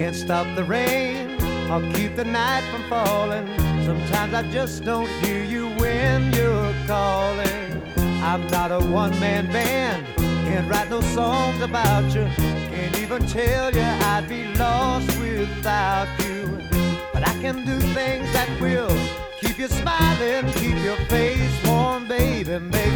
can't stop the rain or keep the night from falling. Sometimes I just don't hear you when you're calling. I'm not a one-man band, can't write no songs about you, can't even tell you I'd be lost without you. But I can do things that will keep you smiling, keep your face warm, baby, make